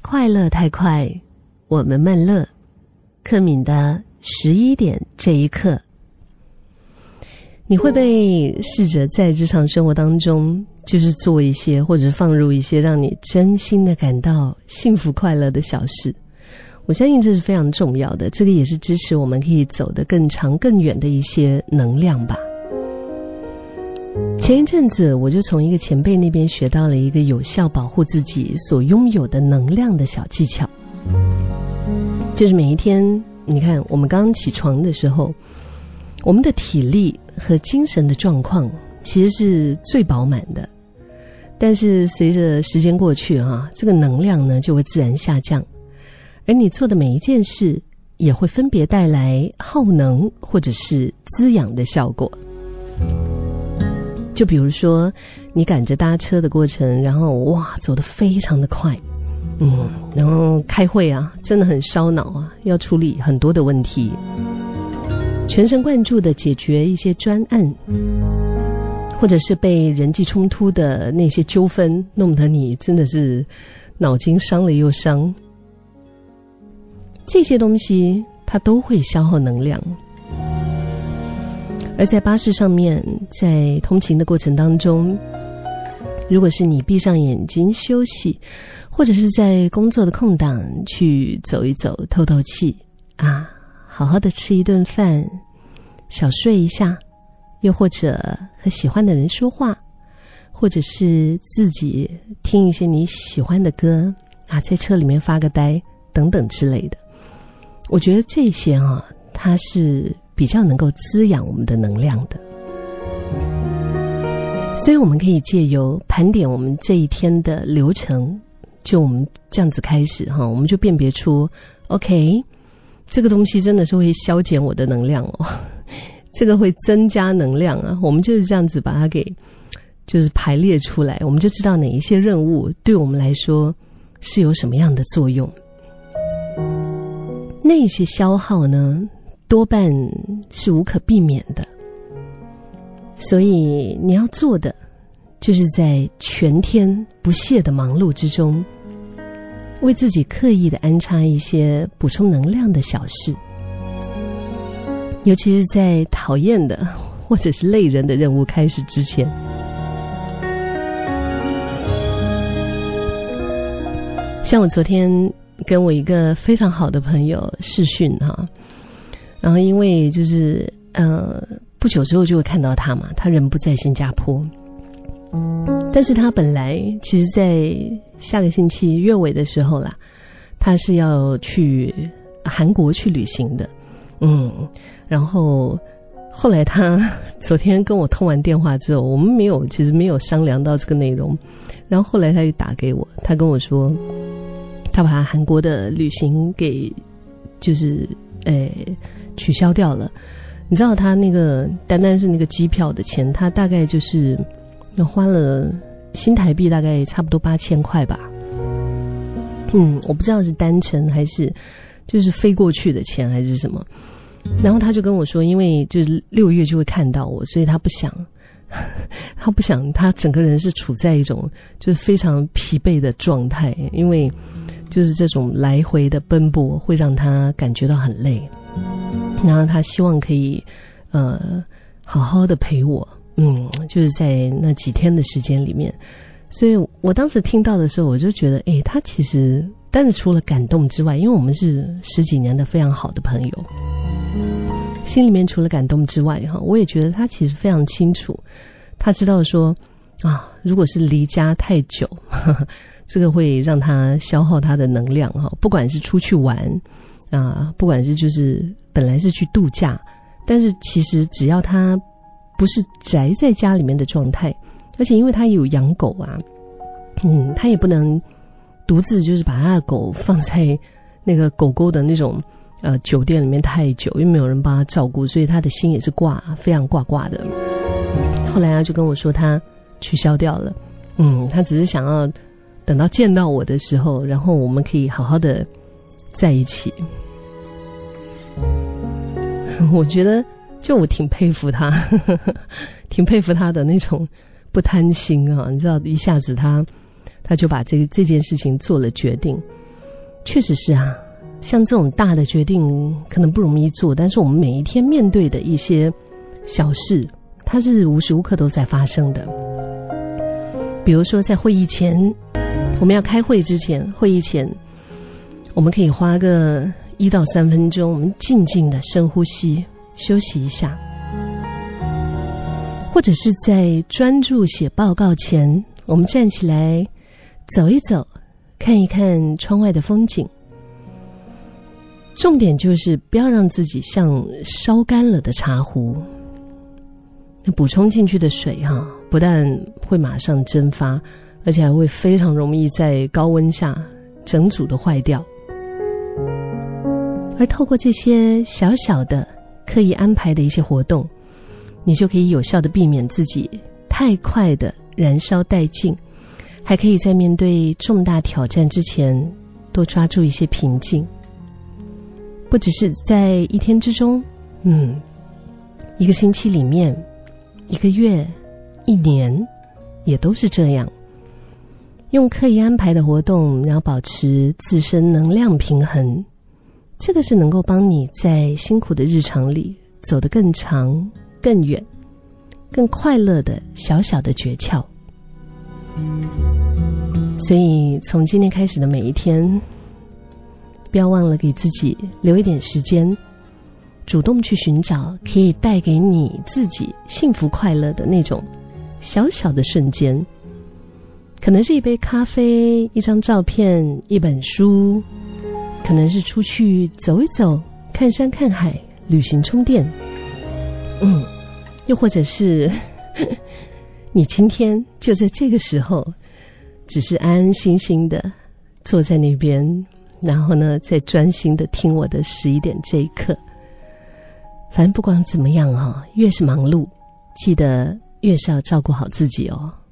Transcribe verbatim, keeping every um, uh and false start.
快乐太快，我们慢乐。克敏的十一点这一刻，你会被试着在日常生活当中，就是做一些或者放入一些让你真心的感到幸福快乐的小事。我相信这是非常重要的，这个也是支持我们可以走得更长更远的一些能量吧。前一阵子我就从一个前辈那边学到了一个有效保护自己所拥有的能量的小技巧，就是每一天你看我们刚刚起床的时候，我们的体力和精神的状况其实是最饱满的，但是随着时间过去啊，这个能量呢就会自然下降，而你做的每一件事也会分别带来耗能或者是滋养的效果。就比如说你赶着搭车的过程，然后哇走得非常的快，嗯，然后开会啊真的很烧脑啊，要处理很多的问题，全神贯注的解决一些专案，或者是被人际冲突的那些纠纷弄得你真的是脑筋伤了又伤，这些东西它都会消耗能量。而在巴士上面，在通勤的过程当中，如果是你闭上眼睛休息，或者是在工作的空档去走一走透透气啊，好好的吃一顿饭，小睡一下，又或者和喜欢的人说话，或者是自己听一些你喜欢的歌啊，在车里面发个呆等等之类的，我觉得这些啊，它是比较能够滋养我们的能量的。所以我们可以借由盘点我们这一天的流程，就我们这样子开始哈，我们就辨别出 OK 这个东西真的是会消减我的能量哦，这个会增加能量啊，我们就是这样子把它给就是排列出来，我们就知道哪一些任务对我们来说是有什么样的作用。那些消耗呢多半是无可避免的，所以你要做的就是在全天不懈的忙碌之中，为自己刻意的安插一些补充能量的小事，尤其是在讨厌的或者是累人的任务开始之前。像我昨天跟我一个非常好的朋友视讯哈，然后因为就是呃不久之后就会看到他嘛，他人不在新加坡，但是他本来其实在下个星期月尾的时候啦，他是要去韩国去旅行的，嗯，然后后来他昨天跟我通完电话之后，我们没有其实没有商量到这个内容，然后后来他就打给我，他跟我说他把他韩国的旅行给就是诶取消掉了。你知道他那个单单是那个机票的钱，他大概就是花了新台币大概差不多八千块吧。嗯，我不知道是单程还是就是飞过去的钱还是什么。然后他就跟我说，因为就是六月就会看到我，所以他不想他不想他整个人是处在一种就是非常疲惫的状态，因为就是这种来回的奔波会让他感觉到很累，然后他希望可以呃好好的陪我，嗯，就是在那几天的时间里面。所以我当时听到的时候，我就觉得诶，他其实但是除了感动之外，因为我们是十几年的非常好的朋友，心里面除了感动之外哈，我也觉得他其实非常清楚，他知道说啊，如果是离家太久呵呵，这个会让他消耗他的能量哈，不管是出去玩啊，不管是就是本来是去度假，但是其实只要他不是宅在家里面的状态，而且因为他有养狗啊，嗯，他也不能独自就是把他的狗放在那个狗狗的那种呃酒店里面太久，因为没有人帮他照顾，所以他的心也是挂非常挂挂的。后来他就跟我说他取消掉了，嗯，他只是想要等到见到我的时候，然后我们可以好好的在一起。我觉得就我挺佩服他呵呵挺佩服他的那种不贪心啊，你知道一下子他他就把这这件事情做了决定。 确实是啊，像这种大的决定可能不容易做，但是我们每一天面对的一些小事，它是无时无刻都在发生的。比如说在会议前，我们要开会之前，会议前我们可以花个一到三分钟，我们静静的深呼吸，休息一下。或者是在专注写报告前，我们站起来走一走，看一看窗外的风景。重点就是不要让自己像烧干了的茶壶，补充进去的水哈、啊，不但会马上蒸发，而且还会非常容易在高温下整组的坏掉。而透过这些小小的刻意安排的一些活动，你就可以有效地避免自己太快的燃烧殆尽，还可以在面对重大挑战之前多抓住一些平静。不只是在一天之中，嗯，一个星期里面，一个月，一年，也都是这样。用刻意安排的活动，然后保持自身能量平衡，这个是能够帮你在辛苦的日常里走得更长、更远、更快乐的小小的诀窍。所以从今天开始的每一天，不要忘了给自己留一点时间，主动去寻找可以带给你自己幸福快乐的那种小小的瞬间。可能是一杯咖啡，一张照片，一本书，可能是出去走一走，看山看海，旅行充电。嗯，又或者是你今天就在这个时候只是安安心心的坐在那边，然后呢再专心的听我的十一点这一刻。反正不管怎么样啊，越是忙碌，记得越是要照顾好自己哦。